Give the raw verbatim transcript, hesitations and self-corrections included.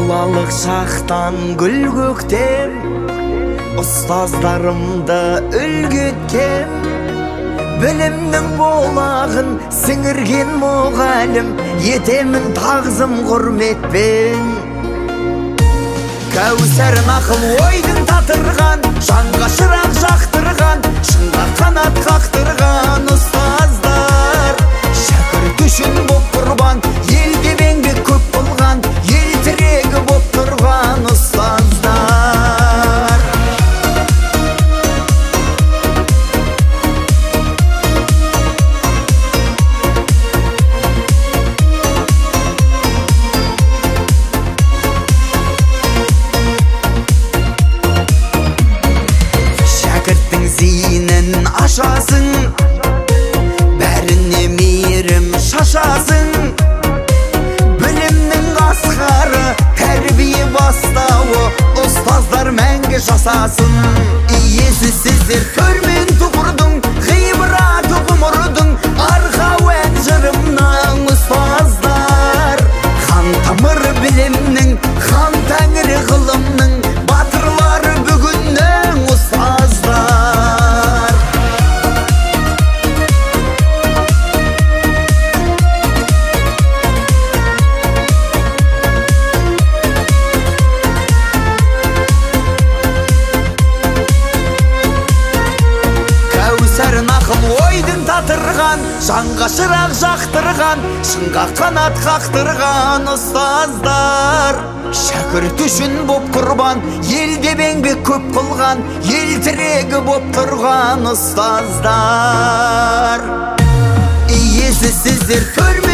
балалық шақтан гүл көктем, ұстаздарымды үлгі еткем. Білімнің болағын сіңірген мұғалім, етемін тағзым құрметпен. Кәусәрін ақыл ойдың татырған, жанға шырақ жақтырған, шыңға қанат қақтырған ұстаздар. Шәкірт үшін боп құрбан, елде еңбек көп болған, ел тірегі боп тұрған ұстаздар. Шәкірттің зейінін ашасың, бәріне мейірім шашасың. Білімнің асқары, тәрбие бастауы, ұстаздар мәңгі жасасын. Иесі сіздер төрмен тұғырдың, ғибраты ғұмырдың, арқауэн жырымның ұстаздар. Хан тамыр білімнің, хан тәңірі ғылымның, батырлары бүгіннің ұстаздар. Кәусәрін ақыл ойдың татырған, жанға шырақ жақтырған, шыңға қанат қақтырған ұстаздар. Шәкірт үшін боп құрбан, елде еңбек көп қылған, ел тірегі боп тұрған ұстаздар. Иесі сіздер көрме